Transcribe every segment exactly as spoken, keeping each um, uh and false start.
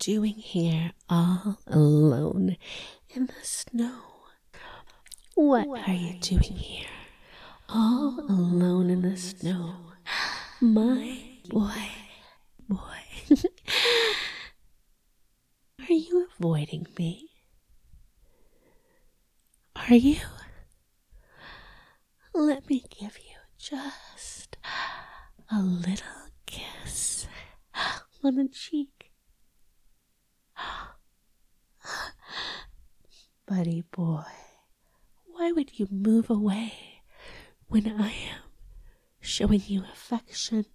doing here all alone in the snow? What, what are you doing here all alone in the snow? My boy, boy. Are you avoiding me? Are you? Let me give you just a little kiss on the cheek. Buddy boy, why would you move away when I am showing you affection?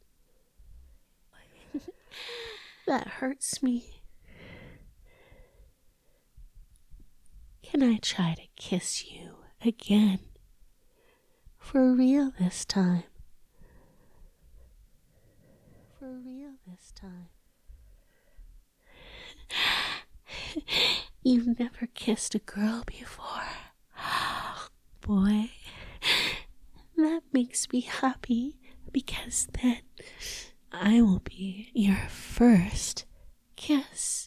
That hurts me. Can I try to kiss you again? For real this time. For real this time. You've never kissed a girl before. Boy, that makes me happy because then I will be your first kiss.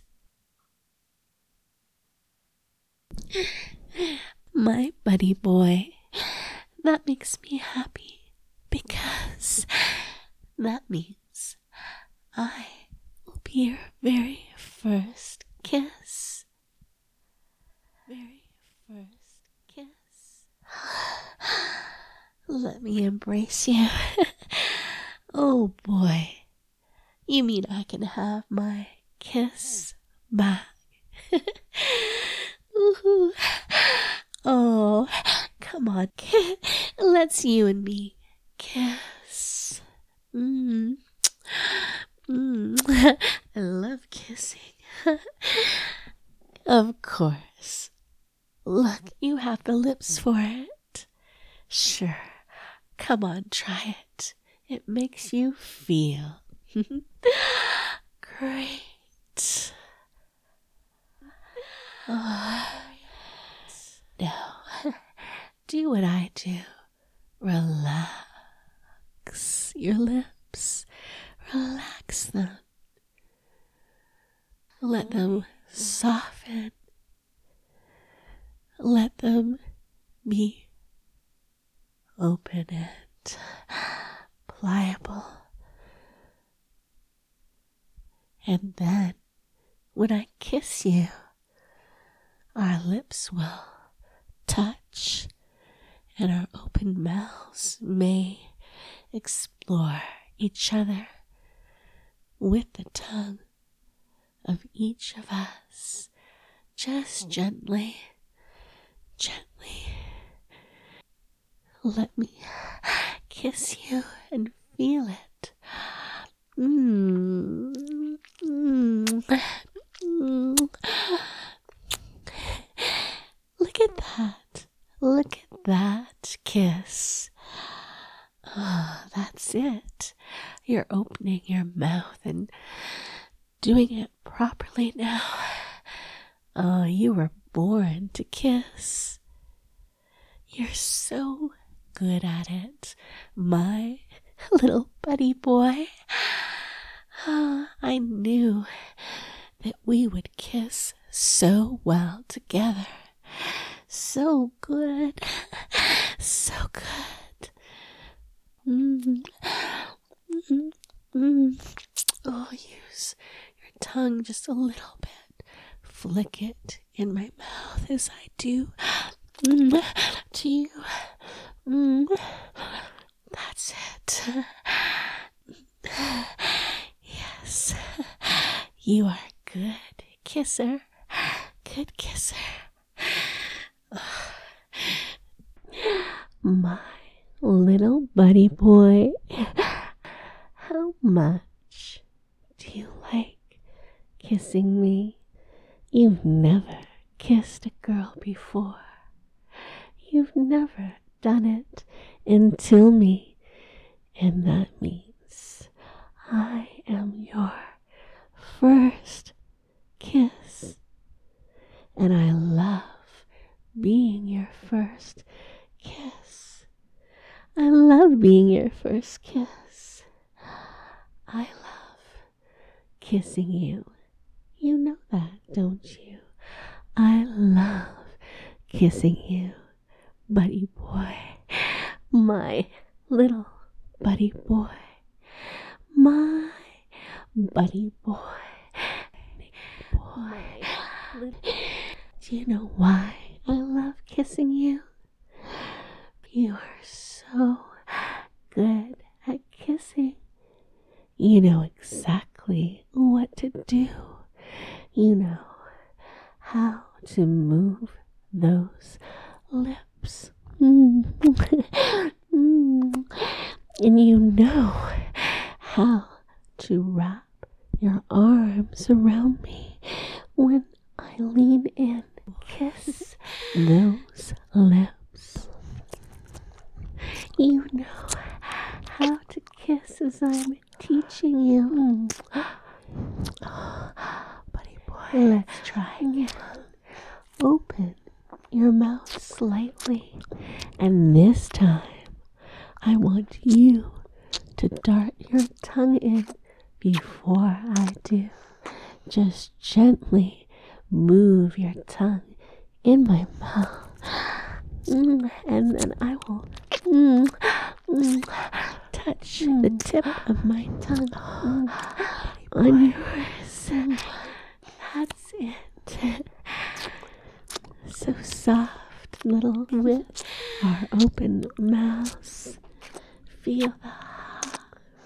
My buddy boy, that makes me happy because that means I will be your very first kiss. Very first kiss. Let me embrace you. Oh boy, you mean I can have my kiss back? Ooh. Oh, come on, let's you and me kiss. Mm. Mm. I love kissing. Of course. Look, you have the lips for it. Sure, come on, try it. It makes you feel great. Oh. Now, do what I do. Relax your lips. Relax them. Let them soften. Let them be open and pliable. And then, when I kiss you, our lips will touch, and our open mouths may explore each other with the tongue of each of us, just gently, gently. Let me kiss you and feel it. Mm. Mm. Mm. Look at that. Look at that kiss. Oh, that's it. You're opening your mouth and doing it properly now. Oh, you were born to kiss. You're so good at it, my little buddy boy. Oh, I knew that we would kiss so well together. So good. So good. Mm. Mm. Mm. Oh, use your tongue just a little bit. Flick it in my mouth as I do mm. to you. Mm. That's it. Yes. You are good kisser. Good kisser. My little buddy boy, how much do you like kissing me? You've never kissed a girl before. You've never done it until me, and that means I am your first kiss, and I love being your first kiss. I love being your first kiss. I love kissing you, You know that, don't you? I love kissing you, buddy boy. My little buddy boy. My buddy boy. Boy. Little... Do you know why I love kissing you? You are so good at kissing. You know exactly what to do. You know how to move those lips. Mm. Mm. And you know how to wrap your arms around me when I lean in. Kiss those lips. You know how to kiss as I'm teaching you. Buddy boy, let's try again. Open your mouth slightly, and this time I want you to dart your tongue in before I do. Just gently move your tongue in my mouth, mm, and then I will mm, mm, touch the tip of my tongue mm, on yours. That's it. So soft, little with our open mouths. Feel the hot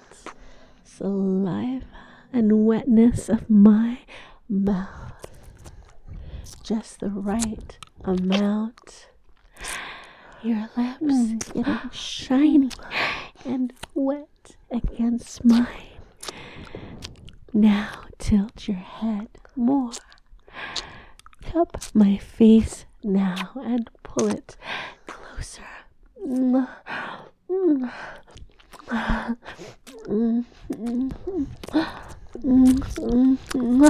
saliva and wetness of my mouth. Just the right amount. Your lips mm. getting shiny and wet against mine. Now tilt your head more. Cup my face now and pull it closer. Mm. Mm. Mm. Mm. Mm. Mm.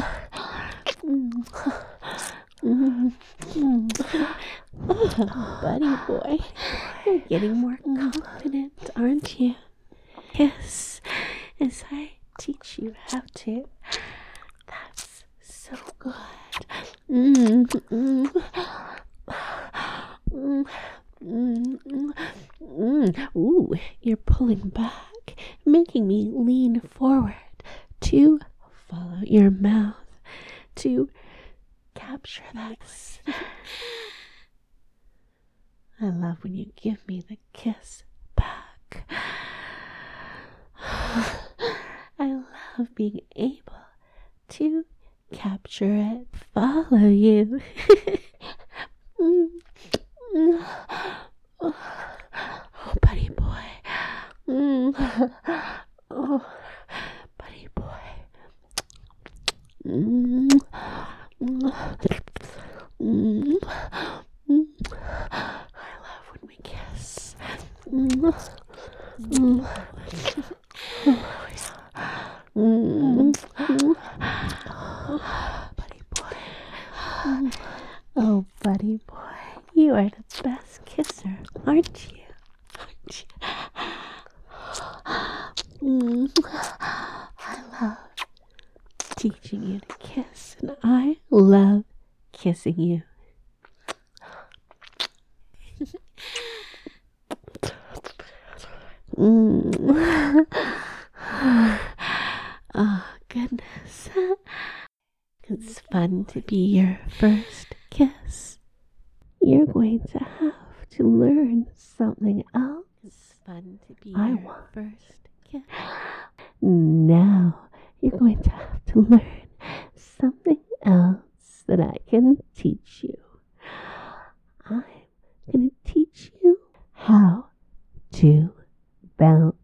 Mm. Mm. Oh, buddy boy, you're getting more confident, aren't you? Yes, as I teach you how to. That's so good. Mm, mm, mm, mm, mm, mm. Ooh, you're pulling back, making me lean forward to follow your mouth, to capture that. I love when you give me the kiss back. I love being able to capture it, follow you. Oh, buddy boy. Oh, buddy boy. I love when we kiss. Mm. Mm. Oh, yeah. Mm. Oh, buddy boy. Mm. Oh, buddy boy. You are the best kisser, aren't you? Aren't you? Mm. I love teaching you to kiss, and I love kissing you. Mm. Oh, goodness. It's fun to be your first kiss. You're going to have to learn something else. It's fun to be I your want. first kiss. Now you're going to have to learn something else that I can teach you. I'm going to teach you how to bounce.